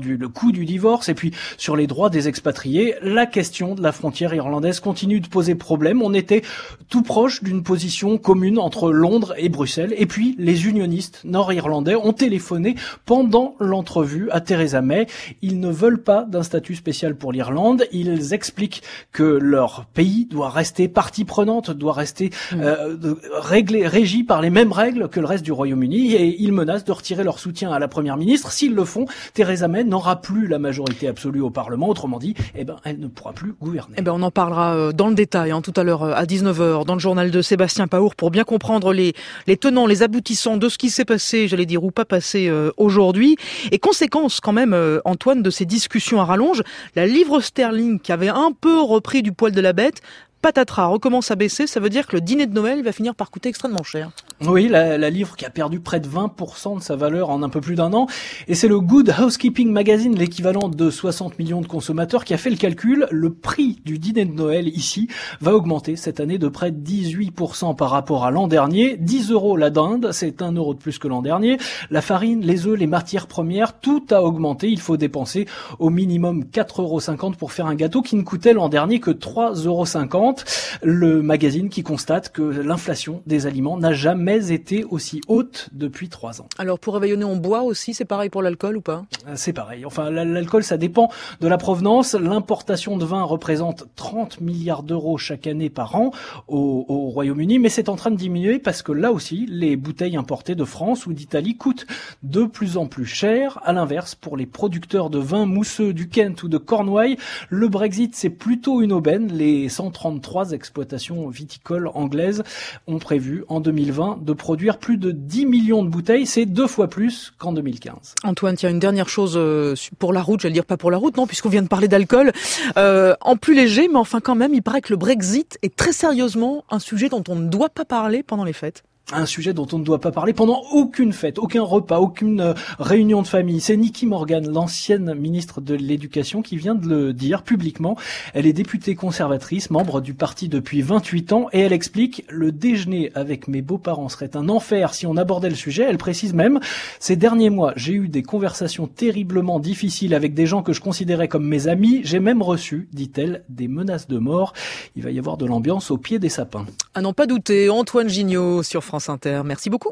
du le coût du divorce et puis sur les droits des expatriés. La question de la frontière irlandaise continue de poser problème. On était tout proche d'une position commune entre Londres et Bruxelles. Et puis, les unionistes nord-irlandais ont téléphoné pendant l'entrevue à Theresa May. Ils ne veulent pas d'un statut spécial pour l'Irlande. Ils expliquent que leur pays doit rester partie prenante, doit rester euh, réglé, régi par les mêmes règles que le reste du Royaume-Uni. Et ils menacent de retirer leur soutien à la première ministre. S'ils le font, Theresa May n'aura plus la majorité absolue au Parlement. Autrement dit, eh ben, elle ne pourra plus gouverner. Eh ben, on en parlera dans le détail hein, tout à l'heure à dix-neuf heures dans le journal de Sébastien Paour pour bien comprendre les, les tenants, les aboutissants de ce qui s'est passé, j'allais dire ou pas passé euh, aujourd'hui. Et conséquence quand même, euh, Antoine, de ces discussions à rallonge, la livre sterling qui avait un peu repris du poil de la bête, patatras, recommence à baisser. Ça veut dire que le dîner de Noël va finir par coûter extrêmement cher. Oui, la, la livre qui a perdu près de vingt pour cent de sa valeur en un peu plus d'un an. Et c'est le Good Housekeeping Magazine, l'équivalent de soixante millions de consommateurs, qui a fait le calcul. Le prix du dîner de Noël ici va augmenter cette année de près de dix-huit pour cent par rapport à l'an dernier. dix euros la dinde, c'est un euro de plus que l'an dernier. La farine, les œufs, les matières premières, tout a augmenté. Il faut dépenser au minimum quatre euros cinquante pour faire un gâteau qui ne coûtait l'an dernier que trois euros cinquante. Le magazine qui constate que l'inflation des aliments n'a jamais été aussi haute depuis trois ans. Alors pour réveillonner, on boit aussi, c'est pareil pour l'alcool ou pas ? C'est pareil. Enfin, l'alcool, ça dépend de la provenance. L'importation de vin représente trente milliards d'euros chaque année par an au, au Royaume-Uni, mais c'est en train de diminuer parce que là aussi, les bouteilles importées de France ou d'Italie coûtent de plus en plus cher. À l'inverse, pour les producteurs de vins mousseux du Kent ou de Cornouailles, le Brexit, c'est plutôt une aubaine. Les cent trente-trois exploitations viticoles anglaises ont prévu en deux mille vingt de produire plus de dix millions de bouteilles. C'est deux fois plus qu'en deux mille quinze. Antoine, tiens, une dernière chose pour la route, j'allais dire pas pour la route, non, puisqu'on vient de parler d'alcool. Euh, en plus léger, mais enfin quand même, il paraît que le Brexit est très sérieusement un sujet dont on ne doit pas parler pendant les fêtes. Un sujet dont on ne doit pas parler pendant aucune fête, aucun repas, aucune euh, réunion de famille. C'est Nicky Morgan, l'ancienne ministre de l'Éducation, qui vient de le dire publiquement. Elle est députée conservatrice, membre du parti depuis vingt-huit ans, et elle explique « Le déjeuner avec mes beaux-parents serait un enfer si on abordait le sujet ». Elle précise même « Ces derniers mois, j'ai eu des conversations terriblement difficiles avec des gens que je considérais comme mes amis. J'ai même reçu, dit-elle, des menaces de mort. Il va y avoir de l'ambiance au pied des sapins. » À n'en pas douter, Antoine Gignot sur France Inter. Merci beaucoup.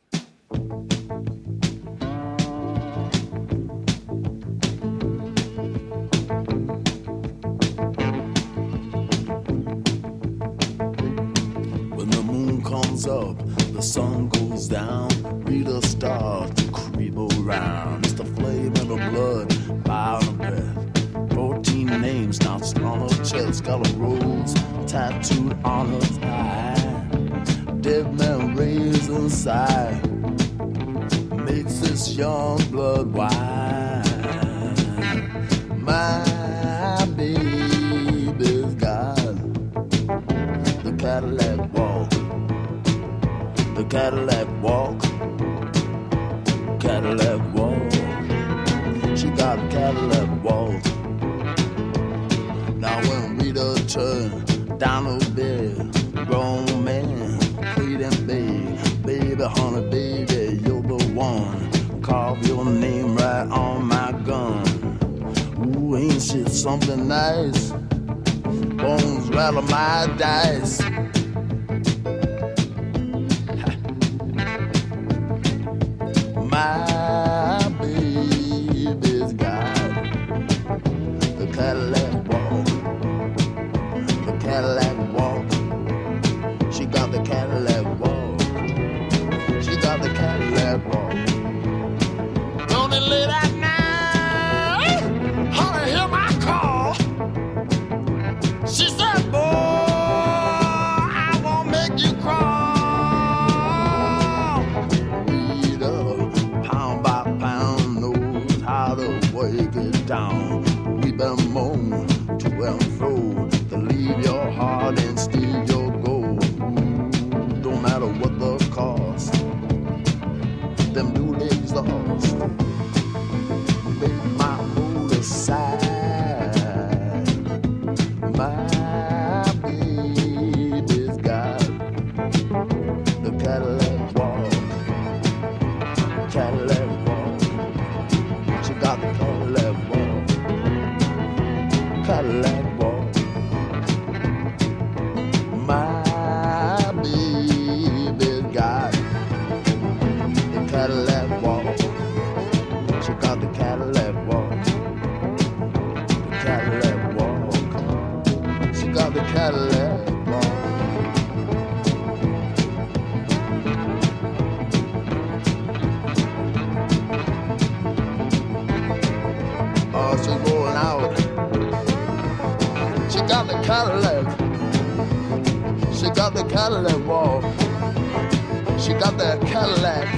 When the moon comes up, the sun goes down, Rita starts to creep around. It's the flame of the blood, fire and breath. Fourteen names notched on her chest, got a rose tattooed on her thigh. Dead man raised inside, makes this young blood wine. My baby's got the Cadillac walk, the Cadillac walk, Cadillac walk. She got a Cadillac walk. Now when Rita turned down her bed, grown man pleading, babe, baby, honey, baby, you're the one. Carve your name right on my gun. Ooh, ain't shit something nice? Bones rattle my dice. My baby's got the Cadillac walk, the Cadillac walk. She got the Cadillac walk. She got the Cadillac walk. Don't it late at night? Honey, hear my call. She said, boy, I won't make you crawl. Rita, pound by pound, knows how to work it down. Weep and moan to and fro to leave your heart and steal your gold. No matter what the cost, them new legs lost. Make my mood aside. My baby's got the Cadillac walk, Cadillac walk. She got the Cadillac Cadillac ball. Oh, she's going out. She got the Cadillac. She got the Cadillac ball. She got the Cadillac.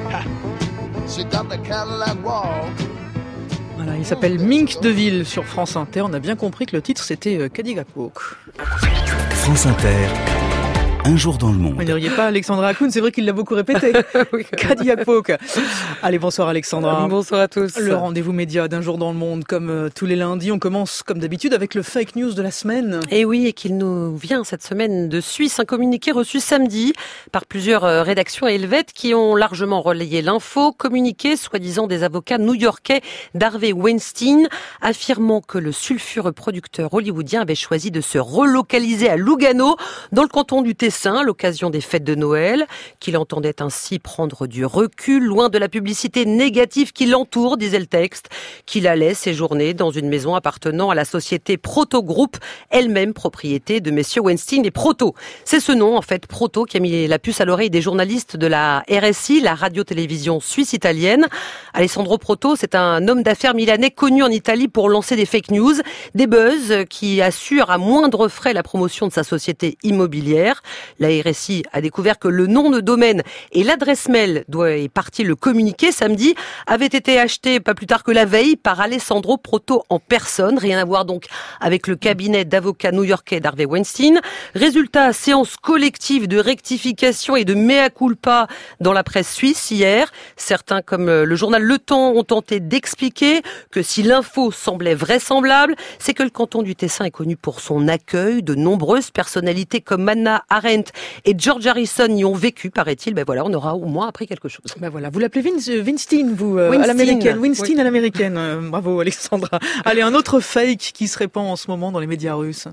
She got the Cadillac wall. Voilà, il s'appelle Mink DeVille sur France Inter. On a bien compris que le titre c'était Cadillac Walk. France Inter. Un jour dans le monde. Vous ne diriez pas Alexandra Hakoun, c'est vrai qu'il l'a beaucoup répété. Oui. Cadillac Walk. Allez, bonsoir Alexandra. Bonsoir à tous. Le rendez-vous média d'un jour dans le monde, comme euh, tous les lundis, on commence comme d'habitude avec le fake news de la semaine. Et oui, et qu'il nous vient cette semaine de Suisse, un communiqué reçu samedi par plusieurs euh, rédactions helvètes qui ont largement relayé l'info, communiqué soi-disant des avocats new-yorkais d'Harvey Weinstein, affirmant que le sulfureux producteur hollywoodien avait choisi de se relocaliser à Lugano, dans le canton du Tessin, à l'occasion des fêtes de Noël, qu'il entendait ainsi prendre du recul, loin de la publicité négative qui l'entoure, disait le texte, qu'il allait séjourner dans une maison appartenant à la société Proto Group, elle-même propriété de messieurs Weinstein et Proto. C'est ce nom, en fait, Proto, qui a mis la puce à l'oreille des journalistes de la R S I, la radio-télévision suisse-italienne. Alessandro Proto, c'est un homme d'affaires milanais connu en Italie pour lancer des fake news, des buzz qui assurent à moindre frais la promotion de sa société immobilière. La R S I a découvert que le nom de domaine et l'adresse mail d'où est parti le communiqué samedi avaient été achetés pas plus tard que la veille par Alessandro Proto en personne. Rien à voir donc avec le cabinet d'avocats new-yorkais d'Harvey Weinstein. Résultat, séance collective de rectification et de mea culpa dans la presse suisse hier. Certains, comme le journal Le Temps, ont tenté d'expliquer que si l'info semblait vraisemblable, c'est que le canton du Tessin est connu pour son accueil. De nombreuses personnalités comme Hannah Arendt et George Harrison y ont vécu, paraît-il. Ben voilà, on aura au moins appris quelque chose. Ben voilà, vous l'appelez Vince, Weinstein, vous, euh, à l'américaine. Weinstein oui. à l'américaine. Euh, bravo, Alexandra. Allez, un autre fake qui se répand en ce moment dans les médias russes.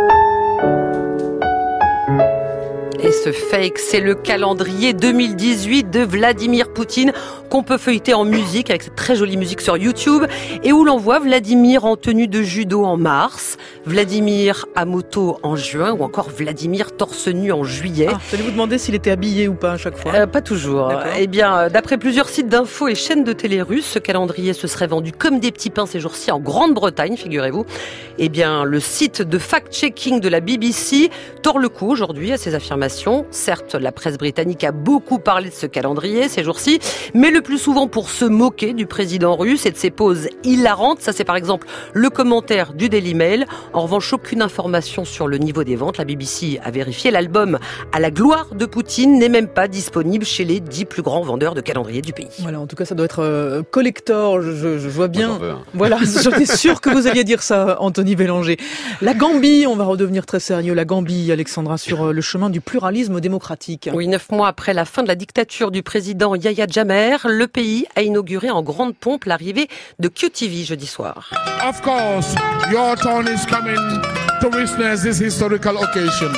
Et ce fake, c'est le calendrier deux mille dix-huit de Vladimir Poutine qu'on peut feuilleter en musique avec cette très jolie musique sur YouTube et où l'on voit Vladimir en tenue de judo en mars, Vladimir à moto en juin ou encore Vladimir torse nu en juillet. Ah, j'allais vous demander s'il était habillé ou pas à chaque fois. Euh, pas toujours. D'accord. Eh bien, d'après plusieurs sites d'infos et chaînes de télé russes, ce calendrier se serait vendu comme des petits pains ces jours-ci en Grande-Bretagne, figurez-vous. Eh bien, le site de fact-checking de la B B C tord le cou aujourd'hui à ces affirmations. Certes, la presse britannique a beaucoup parlé de ce calendrier ces jours-ci, mais le plus souvent pour se moquer du président russe et de ses poses hilarantes. Ça, c'est par exemple le commentaire du Daily Mail. En revanche, aucune information sur le niveau des ventes. La B B C a vérifié, l'album À la gloire de Poutine n'est même pas disponible chez les dix plus grands vendeurs de calendriers du pays. Voilà, en tout cas, ça doit être euh, collector, je, je, je vois bien. Moi, j'en veux, hein. Voilà, j'étais sûr que vous alliez dire ça, Anthony Bélanger. La Gambie, on va redevenir très sérieux. La Gambie, Alexandra, sur euh, le chemin du pluralisme démocratique. Oui, neuf mois après la fin de la dictature du président Yahya Jammeh, le pays a inauguré en grande pompe l'arrivée de Q T V jeudi soir. Of course, your town is coming to witness this historical occasion.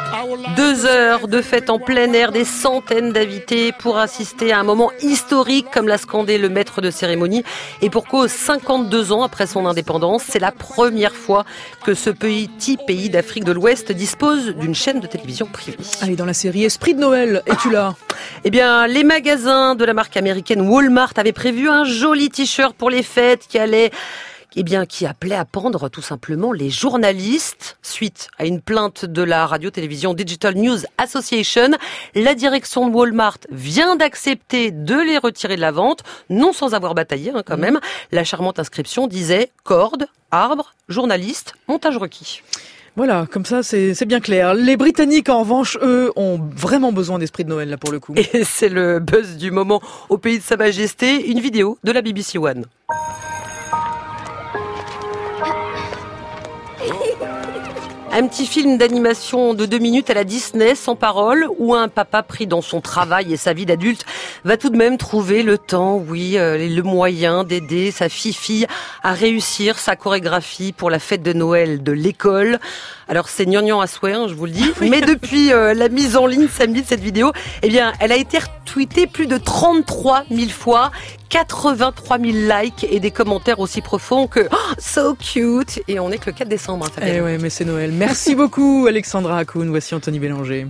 Deux heures de fête en plein air, des centaines d'invités pour assister à un moment historique, comme l'a scandé le maître de cérémonie. Et pour cause, cinquante-deux ans après son indépendance, c'est la première fois que ce petit pays d'Afrique de l'Ouest dispose d'une chaîne de télévision privée. Allez, dans la série Esprit de Noël, es-tu là ? Eh bien, les magasins de la marque américaine Walmart avaient prévu un joli t-shirt pour les fêtes qui allait... Eh bien, qui appelait à pendre tout simplement les journalistes. Suite à une plainte de la radio-télévision Digital News Association, la direction de Walmart vient d'accepter de les retirer de la vente, non sans avoir bataillé hein, quand même. La charmante inscription disait « corde, arbre, journaliste, montage requis ». Voilà, comme ça, c'est, c'est bien clair. Les Britanniques, en revanche, eux, ont vraiment besoin d'Esprit de Noël, là, pour le coup. Et c'est le buzz du moment au pays de Sa Majesté, une vidéo de la B B C One. Un petit film d'animation de deux minutes à la Disney, sans parole, où un papa pris dans son travail et sa vie d'adulte va tout de même trouver le temps, oui, euh, le moyen d'aider sa fille-fille à réussir sa chorégraphie pour la fête de Noël de l'école. Alors c'est gnangnan à souhait, hein, je vous le dis, mais depuis euh, la mise en ligne samedi de cette vidéo, eh bien, elle a été retweetée plus de trente-trois mille fois. quatre-vingt-trois mille likes et des commentaires aussi profonds que oh, so cute. Et on est que le quatre décembre. Hein, eh ouais, mais c'est Noël. Merci beaucoup, Alexandra Hakoun. Voici Anthony Bélanger.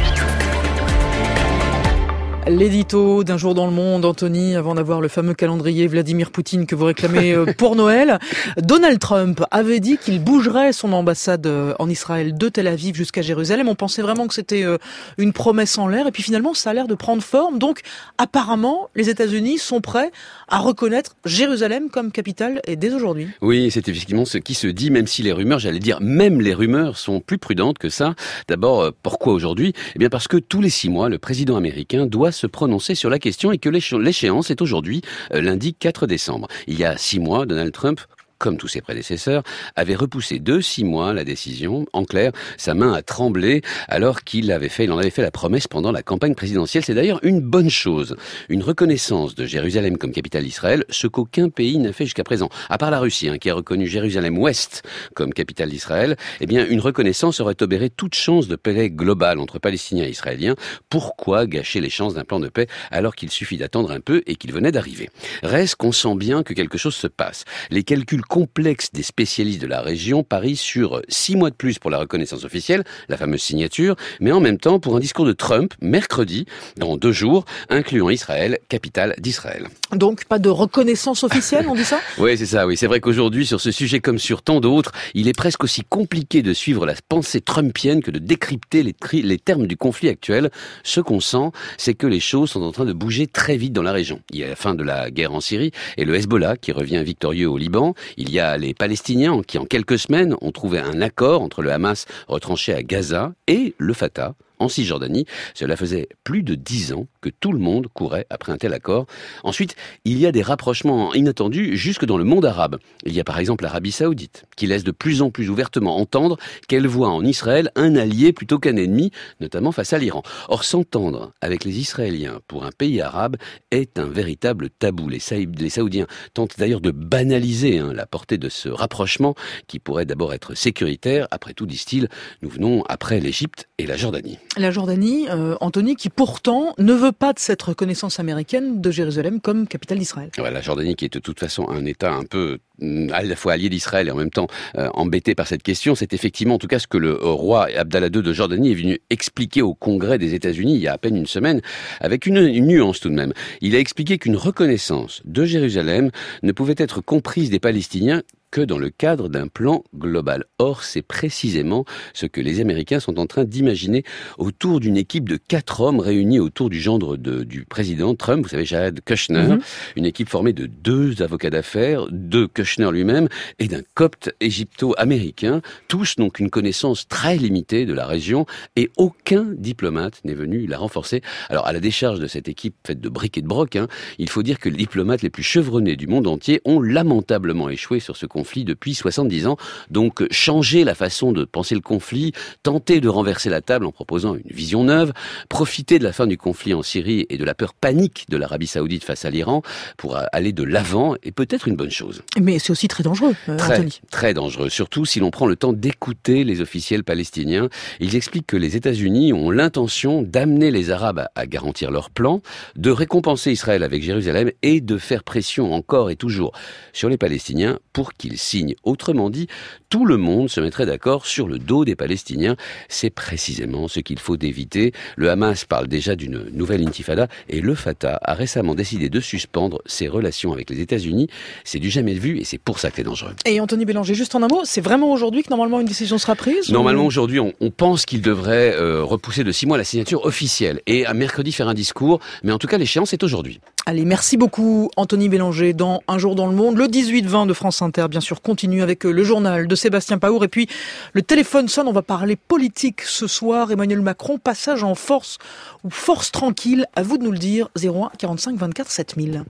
L'édito d'un jour dans le monde, Anthony, avant d'avoir le fameux calendrier Vladimir Poutine que vous réclamez pour Noël. Donald Trump avait dit qu'il bougerait son ambassade en Israël de Tel Aviv jusqu'à Jérusalem. On pensait vraiment que c'était une promesse en l'air et puis finalement ça a l'air de prendre forme. Donc apparemment les États-Unis sont prêts à reconnaître Jérusalem comme capitale et dès aujourd'hui. Oui, c'est effectivement ce qui se dit, même si les rumeurs, j'allais dire, même les rumeurs sont plus prudentes que ça. D'abord, pourquoi aujourd'hui ? Eh bien parce que tous les six mois, le président américain doit se prononcer sur la question et que l'échéance est aujourd'hui, euh, lundi quatre décembre. Il y a six mois, Donald Trump, comme tous ses prédécesseurs, avait repoussé de six mois la décision. En clair, sa main a tremblé alors qu'il avait fait, il en avait fait la promesse pendant la campagne présidentielle. C'est d'ailleurs une bonne chose. Une reconnaissance de Jérusalem comme capitale d'Israël, ce qu'aucun pays n'a fait jusqu'à présent. À part la Russie, hein, qui a reconnu Jérusalem-Ouest comme capitale d'Israël, eh bien, une reconnaissance aurait obéré toute chance de paix globale entre Palestiniens et Israéliens. Pourquoi gâcher les chances d'un plan de paix alors qu'il suffit d'attendre un peu et qu'il venait d'arriver? Reste qu'on sent bien que quelque chose se passe. Les calculs complexe des spécialistes de la région parie sur six mois de plus pour la reconnaissance officielle, la fameuse signature, mais en même temps pour un discours de Trump, mercredi, dans deux jours, incluant Israël, capitale d'Israël. Donc pas de reconnaissance officielle, on dit ça ? Oui, c'est ça, oui. C'est vrai qu'aujourd'hui, sur ce sujet comme sur tant d'autres, il est presque aussi compliqué de suivre la pensée trumpienne que de décrypter les, tri- les termes du conflit actuel. Ce qu'on sent, c'est que les choses sont en train de bouger très vite dans la région. Il y a la fin de la guerre en Syrie et le Hezbollah qui revient victorieux au Liban. Il y a les Palestiniens qui, en quelques semaines, ont trouvé un accord entre le Hamas retranché à Gaza et le Fatah en Cisjordanie. Cela faisait plus de dix ans que tout le monde courait après un tel accord. Ensuite, il y a des rapprochements inattendus jusque dans le monde arabe. Il y a par exemple l'Arabie Saoudite, qui laisse de plus en plus ouvertement entendre qu'elle voit en Israël un allié plutôt qu'un ennemi, notamment face à l'Iran. Or, s'entendre avec les Israéliens pour un pays arabe est un véritable tabou. Les, Saï- les Saoudiens tentent d'ailleurs de banaliser hein, la portée de ce rapprochement, qui pourrait d'abord être sécuritaire. Après tout, disent-ils, nous venons après l'Égypte et la Jordanie. La Jordanie, euh, Anthony, qui pourtant ne veut pas de cette reconnaissance américaine de Jérusalem comme capitale d'Israël. Ouais, la Jordanie qui est de toute façon un État un peu à la fois allié d'Israël et en même temps euh, embêté par cette question, c'est effectivement en tout cas ce que le euh, roi Abdallah deux de Jordanie est venu expliquer au Congrès des États-Unis il y a à peine une semaine, avec une, une nuance tout de même. Il a expliqué qu'une reconnaissance de Jérusalem ne pouvait être comprise des Palestiniens que dans le cadre d'un plan global. Or, c'est précisément ce que les Américains sont en train d'imaginer autour d'une équipe de quatre hommes réunis autour du gendre de, du président Trump, vous savez, Jared Kushner, mm-hmm. une équipe formée de deux avocats d'affaires, de Kushner lui-même et d'un copte égypto-américain, tous donc une connaissance très limitée de la région et aucun diplomate n'est venu la renforcer. Alors, à la décharge de cette équipe faite de briques et de broc, hein, il faut dire que les diplomates les plus chevronnés du monde entier ont lamentablement échoué sur ce conflit depuis soixante-dix ans. Donc, changer la façon de penser le conflit, tenter de renverser la table en proposant une vision neuve, profiter de la fin du conflit en Syrie et de la peur panique de l'Arabie Saoudite face à l'Iran pour aller de l'avant est peut-être une bonne chose. Mais c'est aussi très dangereux, euh, très, Anthony. Très dangereux, surtout si l'on prend le temps d'écouter les officiels palestiniens. Ils expliquent que les États-Unis ont l'intention d'amener les Arabes à, à garantir leur plan, de récompenser Israël avec Jérusalem et de faire pression encore et toujours sur les Palestiniens pour qu'ils signent. Autrement dit, tout le monde se mettrait d'accord sur le dos des Palestiniens. C'est précisément ce qu'il faut éviter. Le Hamas parle déjà d'une nouvelle intifada et le Fatah a récemment décidé de suspendre ses relations avec les États-Unis. C'est du jamais vu et c'est pour ça que c'est dangereux. Et Anthony Bélanger, juste en un mot, c'est vraiment aujourd'hui que normalement une décision sera prise? Normalement ou... aujourd'hui, on, on pense qu'il devrait euh, repousser de six mois la signature officielle et à mercredi faire un discours, mais en tout cas l'échéance est aujourd'hui. Allez, merci beaucoup Anthony Bélanger dans Un jour dans le monde. Le dix-huit vingt de France Inter, bien sûr, continue avec le journal de Sébastien Paour. Et puis, le téléphone sonne, on va parler politique ce soir. Emmanuel Macron, passage en force ou force tranquille, à vous de nous le dire, zéro un quarante-cinq vingt-quatre sept mille.